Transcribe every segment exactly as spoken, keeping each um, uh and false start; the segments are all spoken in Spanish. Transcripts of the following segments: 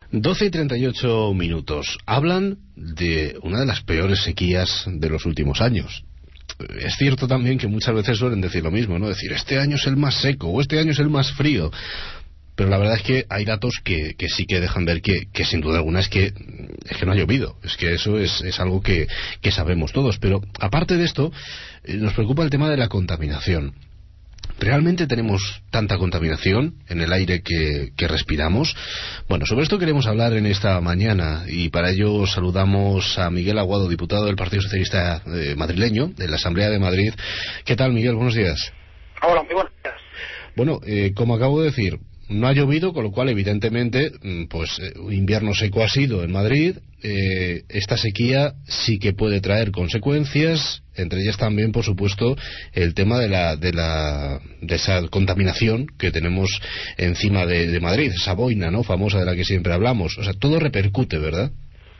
doce y treinta y ocho minutos. Hablan de una de las peores sequías de los últimos años. Es cierto también que muchas veces suelen decir lo mismo, ¿no? Decir, este año es el más seco o este año es el más frío. Pero la verdad es que hay datos que, que sí que dejan ver que, que sin duda alguna es que, es que no ha llovido. Es que eso es, es algo que, que sabemos todos. Pero aparte de esto, eh, nos preocupa el tema de la contaminación. ¿Realmente tenemos tanta contaminación en el aire que, que respiramos? Bueno, sobre esto queremos hablar en esta mañana y para ello saludamos a Miguel Aguado, diputado del Partido Socialista eh, madrileño, de la Asamblea de Madrid. ¿Qué tal, Miguel? Buenos días. Hola, muy buenos días. Bueno, eh, como acabo de decir, no ha llovido, con lo cual evidentemente pues eh, invierno seco ha sido en Madrid. Eh, esta sequía sí que puede traer consecuencias, entre ellas también, por supuesto, el tema de la de la de esa contaminación que tenemos encima de, de Madrid, esa boina, ¿no?, famosa de la que siempre hablamos. O sea, todo repercute, ¿verdad?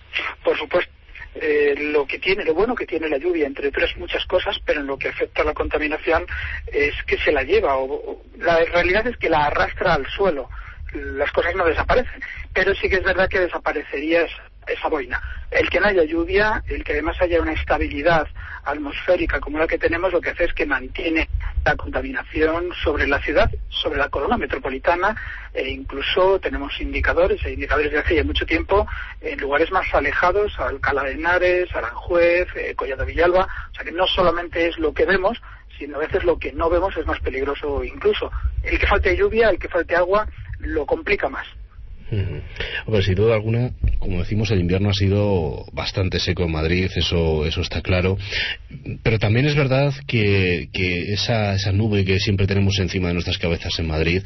Por supuesto. Eh, lo que tiene, lo bueno que tiene la lluvia, entre otras muchas cosas, pero en lo que afecta a la contaminación es que se la lleva, o, o la realidad es que la arrastra al suelo. Las cosas no desaparecen, pero sí que es verdad que desaparecería esa, esa boina. El que no haya lluvia, el que además haya una estabilidad atmosférica como la que tenemos, lo que hace es que mantiene la contaminación sobre la ciudad, sobre la corona metropolitana, e incluso tenemos indicadores, e indicadores de hace ya mucho tiempo, en lugares más alejados, Alcalá de Henares, Aranjuez, eh, Collado Villalba. O sea que no solamente es lo que vemos, sino a veces lo que no vemos es más peligroso incluso. El que falte lluvia, el que falte agua, lo complica más. Uh-huh. Hombre, sin duda alguna, como decimos, el invierno ha sido bastante seco en Madrid, eso eso está claro, pero también es verdad que, que esa, esa nube que siempre tenemos encima de nuestras cabezas en Madrid,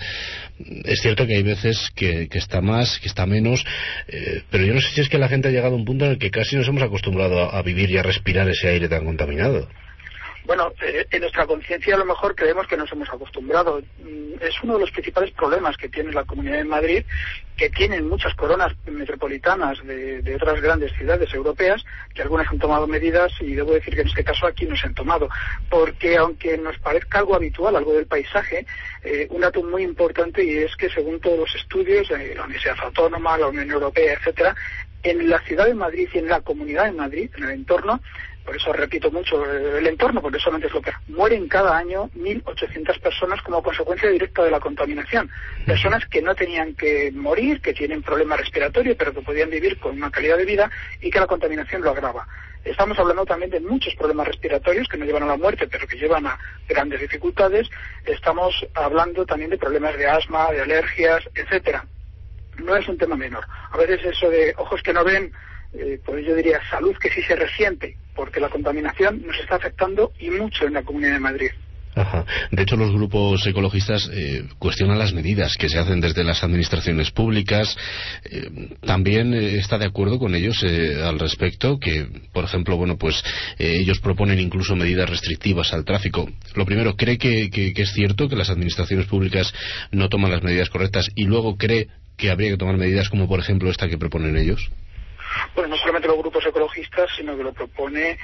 es cierto que hay veces que, que está más, que está menos, eh, pero yo no sé si es que la gente ha llegado a un punto en el que casi nos hemos acostumbrado a, a vivir y a respirar ese aire tan contaminado. Bueno, eh, en nuestra conciencia a lo mejor creemos que nos hemos acostumbrado. Es uno de los principales problemas que tiene la Comunidad de Madrid, que tienen muchas coronas metropolitanas de, de otras grandes ciudades europeas, que algunas han tomado medidas, y debo decir que en este caso aquí no se han tomado. Porque aunque nos parezca algo habitual, algo del paisaje, eh, un dato muy importante, y es que según todos los estudios, eh, la Universidad Autónoma, la Unión Europea, etcétera, en la ciudad de Madrid y en la Comunidad de Madrid, en el entorno, por eso repito mucho el entorno, porque solamente es lo que mueren cada año mil ochocientas personas como consecuencia directa de la contaminación. Personas que no tenían que morir, que tienen problemas respiratorios, pero que podían vivir con una calidad de vida, y que la contaminación lo agrava. Estamos hablando también de muchos problemas respiratorios que no llevan a la muerte, pero que llevan a grandes dificultades. Estamos hablando también de problemas de asma, de alergias, etcétera. No es un tema menor. A veces eso de ojos que no ven, Eh, pues yo diría salud que sí se resiente, porque la contaminación nos está afectando y mucho en la Comunidad de Madrid. Ajá. De hecho, los grupos ecologistas eh, cuestionan las medidas que se hacen desde las administraciones públicas. Eh, también eh, está de acuerdo con ellos eh, al respecto, que, por ejemplo, bueno, pues eh, ellos proponen incluso medidas restrictivas al tráfico. Lo primero, ¿cree que, que, que es cierto que las administraciones públicas no toman las medidas correctas, y luego cree que habría que tomar medidas como, por ejemplo, esta que proponen ellos? Bueno, no solamente los grupos ecologistas, sino que lo propone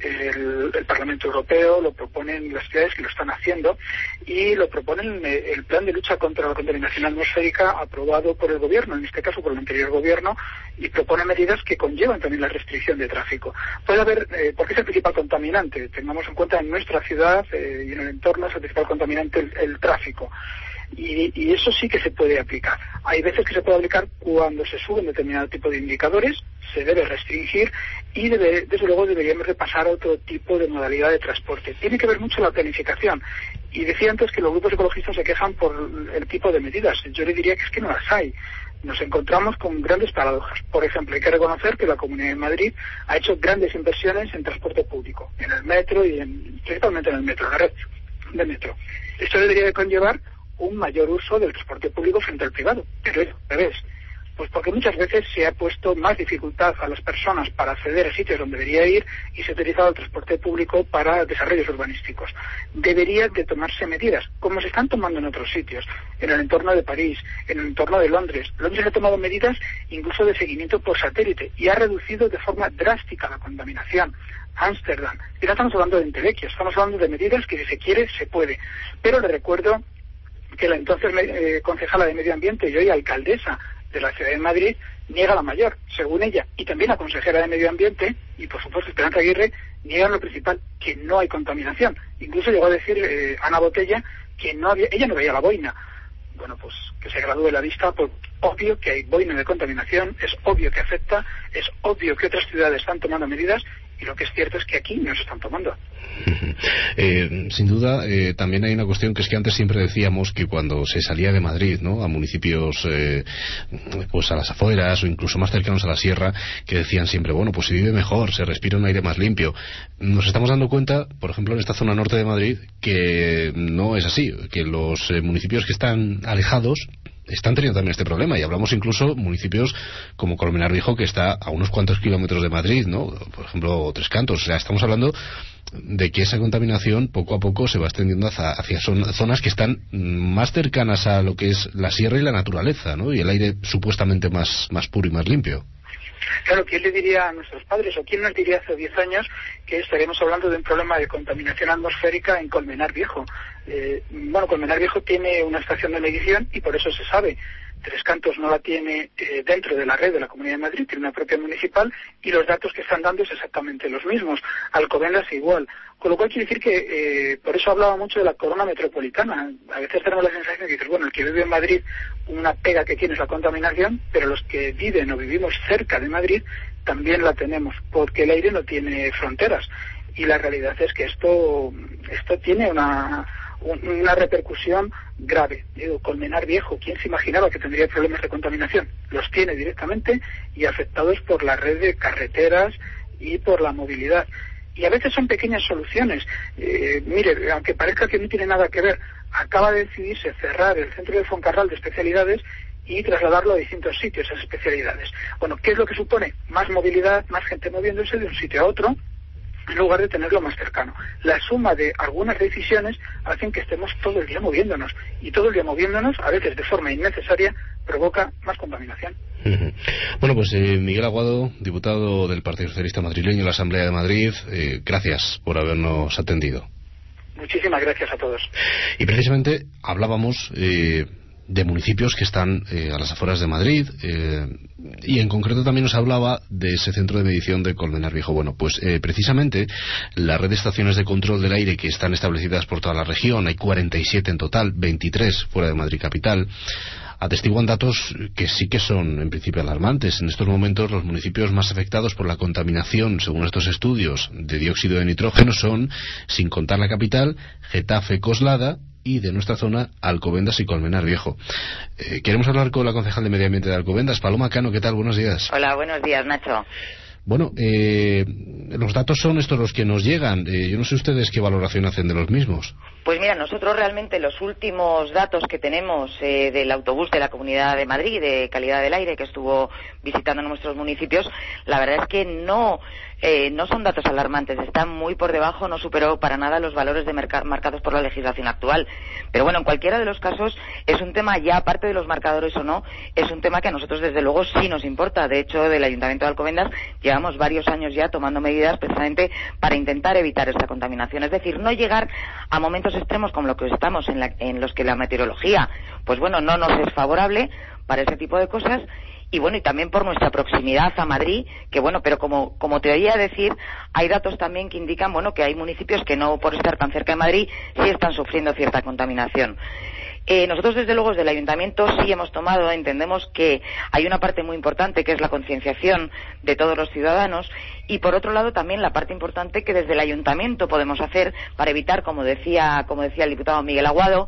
el, el Parlamento Europeo, lo proponen las ciudades que lo están haciendo, y lo proponen el plan de lucha contra la contaminación atmosférica aprobado por el gobierno, en este caso por el anterior gobierno, y propone medidas que conllevan también la restricción de tráfico. Puede haber, eh, porque es el principal contaminante, tengamos en cuenta en nuestra ciudad eh, y en el entorno es el principal contaminante el, el tráfico. Y, y eso sí que se puede aplicar. Hay veces que se puede aplicar cuando se suben determinado tipo de indicadores, se debe restringir, y debe, desde luego deberíamos de pasar a otro tipo de modalidad de transporte. Tiene que ver mucho la planificación. Y decía antes que los grupos ecologistas se quejan por el tipo de medidas. Yo le diría que es que no las hay. Nos encontramos con grandes paradojas. Por ejemplo, hay que reconocer que la Comunidad de Madrid ha hecho grandes inversiones en transporte público, en el metro y en, principalmente en el metro, en la red de metro. Esto debería de conllevar un mayor uso del transporte público frente al privado, pero es al revés. Pues porque muchas veces se ha puesto más dificultad a las personas para acceder a sitios donde debería ir, y se ha utilizado el transporte público para desarrollos urbanísticos. Deberían de tomarse medidas, como se están tomando en otros sitios, en el entorno de París, en el entorno de Londres. Londres ha tomado medidas incluso de seguimiento por satélite y ha reducido de forma drástica la contaminación. Ámsterdam. Y no estamos hablando de entelequias, estamos hablando de medidas que si se quiere, se puede. Pero le recuerdo que la entonces eh, concejala de Medio Ambiente y hoy alcaldesa de la ciudad de Madrid niega la mayor, según ella, y también la consejera de Medio Ambiente, y por supuesto Esperanza Aguirre, niegan lo principal, que no hay contaminación. Incluso llegó a decir eh, Ana Botella que no había, ella no veía la boina. Bueno, pues que se gradúe la vista, pues obvio que hay boina de contaminación, es obvio que afecta, es obvio que otras ciudades están tomando medidas, y lo que es cierto es que aquí no se están tomando. Eh, sin duda, eh, también hay una cuestión que es que antes siempre decíamos que cuando se salía de Madrid, ¿no?, a municipios eh, pues a las afueras o incluso más cercanos a la sierra, que decían siempre, bueno, pues se vive mejor, se respira un aire más limpio. Nos estamos dando cuenta, por ejemplo, en esta zona norte de Madrid, que no es así, que los eh, municipios que están alejados están teniendo también este problema, y hablamos incluso municipios como Colmenar Viejo, que está a unos cuantos kilómetros de Madrid, ¿no?, por ejemplo Tres Cantos. O sea, estamos hablando de que esa contaminación poco a poco se va extendiendo hacia, hacia zonas que están más cercanas a lo que es la sierra y la naturaleza, ¿no?, y el aire supuestamente más, más puro y más limpio. Claro, ¿quién le diría a nuestros padres, o quién nos diría hace diez años que estaríamos hablando de un problema de contaminación atmosférica en Colmenar Viejo? Eh, bueno, Colmenar Viejo tiene una estación de medición y por eso se sabe. Tres Cantos no la tiene eh, dentro de la red de la Comunidad de Madrid, tiene una propia municipal, y los datos que están dando es exactamente los mismos. Alcobendas igual. Con lo cual quiere decir que, eh, por eso hablaba mucho de la corona metropolitana. A veces tenemos la sensación de que dices, bueno, el que vive en Madrid, una pega que tiene es la contaminación, pero los que viven o vivimos cerca de Madrid también la tenemos, porque el aire no tiene fronteras. Y la realidad es que esto, esto tiene una... una repercusión grave. Digo, Colmenar Viejo, ¿quién se imaginaba que tendría problemas de contaminación? Los tiene directamente, y afectados por la red de carreteras y por la movilidad. Y a veces son pequeñas soluciones. Eh, mire, aunque parezca que no tiene nada que ver, acaba de decidirse cerrar el centro de Foncarral de especialidades y trasladarlo a distintos sitios, esas especialidades. Bueno, ¿qué es lo que supone? Más movilidad, más gente moviéndose de un sitio a otro, en lugar de tenerlo más cercano. La suma de algunas decisiones hacen que estemos todo el día moviéndonos, y todo el día moviéndonos, a veces de forma innecesaria, provoca más contaminación. Uh-huh. Bueno, pues eh, Miguel Aguado, diputado del Partido Socialista Madrileño en la Asamblea de Madrid, eh, gracias por habernos atendido. Muchísimas gracias a todos. Y precisamente hablábamos eh, de municipios que están eh, a las afueras de Madrid, eh, y en concreto también nos hablaba de ese centro de medición de Colmenar Viejo. Bueno, pues eh, precisamente la red de estaciones de control del aire que están establecidas por toda la región, hay cuarenta y siete en total, veintitrés fuera de Madrid capital, atestiguan datos que sí que son en principio alarmantes. En estos momentos los municipios más afectados por la contaminación, según estos estudios, de dióxido de nitrógeno son, sin contar la capital, Getafe, Coslada, y de nuestra zona, Alcobendas y Colmenar Viejo. Eh, queremos hablar con la concejal de Medio Ambiente de Alcobendas, Paloma Cano. ¿Qué tal? Buenos días. Hola, buenos días, Nacho. Bueno, eh, los datos son estos los que nos llegan. Eh, yo no sé ustedes qué valoración hacen de los mismos. Pues mira, nosotros realmente los últimos datos que tenemos eh, del autobús de la Comunidad de Madrid, de calidad del aire, que estuvo visitando nuestros municipios, la verdad es que no... Eh, no son datos alarmantes, están muy por debajo, no superó para nada los valores de merc- marcados por la legislación actual. Pero bueno, en cualquiera de los casos es un tema, ya aparte de los marcadores o no, es un tema que a nosotros desde luego sí nos importa. De hecho, del Ayuntamiento de Alcobendas llevamos varios años ya tomando medidas precisamente para intentar evitar esta contaminación. Es decir, no llegar a momentos extremos como lo que estamos en, la, en los que la meteorología, pues bueno, no nos es favorable para ese tipo de cosas. Y bueno, y también por nuestra proximidad a Madrid, que bueno, pero como, como te oía decir, hay datos también que indican, bueno, que hay municipios que no por estar tan cerca de Madrid sí están sufriendo cierta contaminación. Eh, nosotros desde luego desde el Ayuntamiento sí hemos tomado, entendemos que hay una parte muy importante que es la concienciación de todos los ciudadanos, y por otro lado también la parte importante que desde el Ayuntamiento podemos hacer para evitar, como decía, como decía el diputado Miguel Aguado,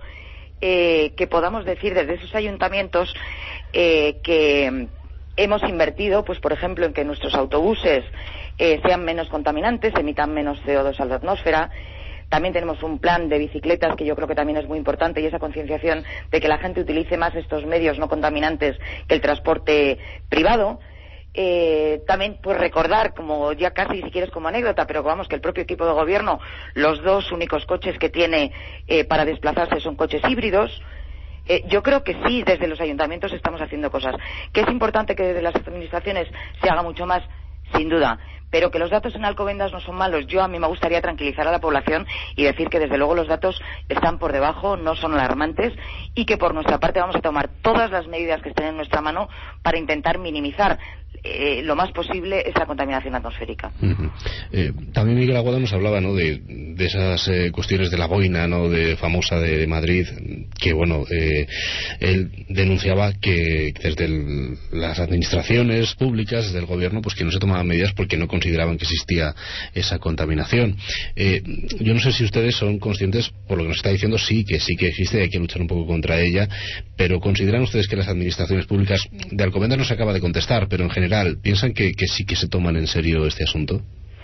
eh, que podamos decir desde esos ayuntamientos eh, que hemos invertido, pues por ejemplo, en que nuestros autobuses eh, sean menos contaminantes, emitan menos C O dos a la atmósfera. También tenemos un plan de bicicletas que yo creo que también es muy importante, y esa concienciación de que la gente utilice más estos medios no contaminantes que el transporte privado. Eh, también pues recordar, como ya casi si quieres como anécdota, pero vamos, que el propio equipo de gobierno, los dos únicos coches que tiene eh, para desplazarse son coches híbridos. Eh, yo creo que sí, desde los ayuntamientos estamos haciendo cosas. Que es importante que desde las administraciones se haga mucho más, sin duda. Pero que los datos en Alcobendas no son malos. Yo a mí me gustaría tranquilizar a la población y decir que desde luego los datos están por debajo, no son alarmantes, y que por nuestra parte vamos a tomar todas las medidas que estén en nuestra mano para intentar minimizar eh, lo más posible esa contaminación atmosférica. Uh-huh. eh, también Miguel Aguado nos hablaba, ¿no?, de, de esas eh, cuestiones de la boina, ¿no?, de famosa de, de Madrid, que bueno, eh, él denunciaba que desde el, las administraciones públicas, desde el gobierno, pues que no se tomaban medidas porque no consideraban que existía esa contaminación. Eh, yo no sé si ustedes son conscientes, por lo que nos está diciendo, sí que sí que existe y hay que luchar un poco contra ella, pero ¿consideran ustedes que las administraciones públicas, de Alcobendas no se acaba de contestar, pero en general, piensan que, que sí que se toman en serio este asunto?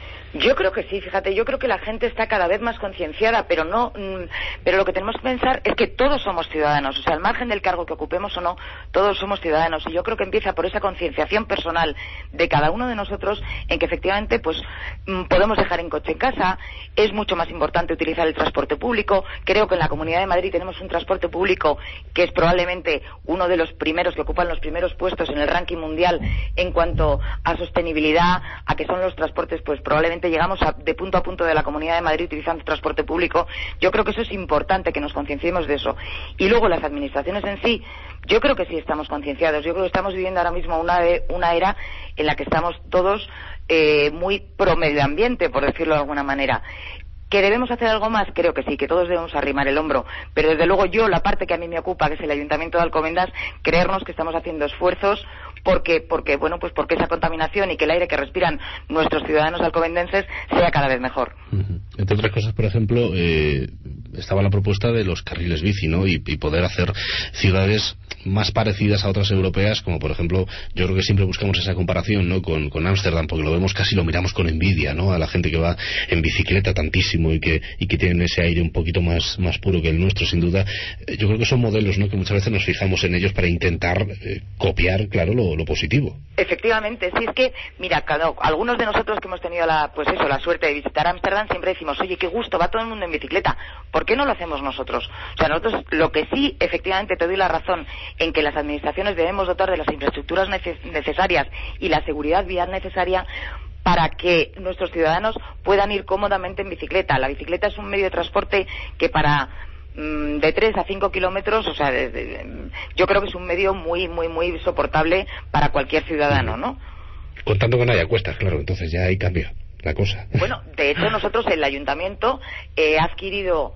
Yo creo que sí, fíjate, yo creo que la gente está cada vez más concienciada, pero no, pero lo que tenemos que pensar es que todos somos ciudadanos, o sea, al margen del cargo que ocupemos o no, todos somos ciudadanos, y yo creo que empieza por esa concienciación personal de cada uno de nosotros en que efectivamente, pues, podemos dejar en coche en casa, es mucho más importante utilizar el transporte público. Creo que en la Comunidad de Madrid tenemos un transporte público que es probablemente uno de los primeros, que ocupan los primeros puestos en el ranking mundial en cuanto a sostenibilidad, a que son los transportes, pues probablemente llegamos a, de punto a punto de la Comunidad de Madrid utilizando transporte público. Yo creo que eso es importante, que nos concienciemos de eso. Y luego las administraciones en sí, yo creo que sí estamos concienciados. Yo creo que estamos viviendo ahora mismo una, de, una era en la que estamos todos eh, muy pro medio ambiente, por decirlo de alguna manera. ¿Que debemos hacer algo más? Creo que sí, que todos debemos arrimar el hombro. Pero desde luego yo, la parte que a mí me ocupa, que es el Ayuntamiento de Alcobendas, creernos que estamos haciendo esfuerzos porque, porque bueno, pues porque esa contaminación y que el aire que respiran nuestros ciudadanos alcobendenses sea cada vez mejor. Uh-huh. Entre otras cosas, por ejemplo, eh, estaba la propuesta de los carriles bici, ¿no? Y, y poder hacer ciudades más parecidas a otras europeas, como por ejemplo, yo creo que siempre buscamos esa comparación, ¿no?, con con Ámsterdam, porque lo vemos, casi lo miramos con envidia, ¿no?, a la gente que va en bicicleta tantísimo y que y que tienen ese aire un poquito más más puro que el nuestro, sin duda. Yo creo que son modelos, ¿no?, que muchas veces nos fijamos en ellos para intentar eh, copiar, claro, lo, lo positivo. Efectivamente, sí, es que, mira, cada, algunos de nosotros que hemos tenido la, pues eso, la suerte de visitar Ámsterdam, siempre decimos, oye, qué gusto, va todo el mundo en bicicleta, ¿por qué no lo hacemos nosotros? O sea, nosotros, lo que sí, efectivamente, te doy la razón en que las administraciones debemos dotar de las infraestructuras neces- necesarias y la seguridad vial necesaria para que nuestros ciudadanos puedan ir cómodamente en bicicleta. La bicicleta es un medio de transporte que para mmm, de tres a cinco kilómetros, o sea, de, de, yo creo que es un medio muy, muy, muy soportable para cualquier ciudadano, ¿no? Contando con haya cuestas, claro, entonces ya ahí cambia la cosa. Bueno, de hecho nosotros, el ayuntamiento, eh, ha adquirido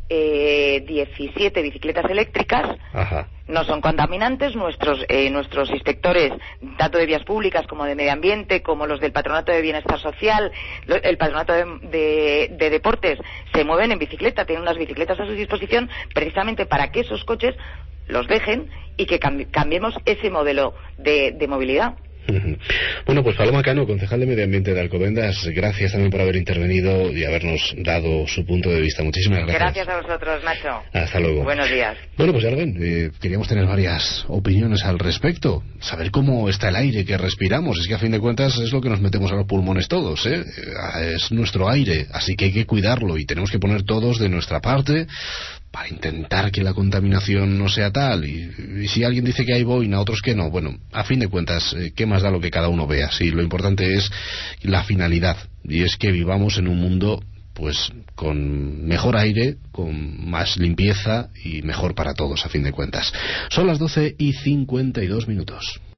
eh, diecisiete bicicletas eléctricas. Ajá. No son contaminantes. Nuestros eh, nuestros inspectores, tanto de vías públicas como de medio ambiente, como los del Patronato de Bienestar Social, lo, el Patronato de, de, de Deportes, se mueven en bicicleta, tienen unas bicicletas a su disposición precisamente para que esos coches los dejen y que cambi- cambiemos ese modelo de, de movilidad. Bueno, pues Paloma Cano, concejal de Medio Ambiente de Alcobendas, gracias también por haber intervenido y habernos dado su punto de vista. Muchísimas gracias. Gracias a vosotros, Nacho. Hasta luego. Buenos días. Bueno, pues ya lo ven, eh, queríamos tener varias opiniones al respecto, saber cómo está el aire que respiramos. Es que a fin de cuentas es lo que nos metemos a los pulmones todos, ¿eh? Es nuestro aire, así que hay que cuidarlo y tenemos que poner todos de nuestra parte para intentar que la contaminación no sea tal. Y, y si alguien dice que hay boina, otros que no, bueno, a fin de cuentas, eh, ¿qué más da lo que cada uno vea? Sí, lo importante es la finalidad, y es que vivamos en un mundo pues con mejor aire, con más limpieza y mejor para todos, a fin de cuentas. Son las doce y cincuenta y dos minutos.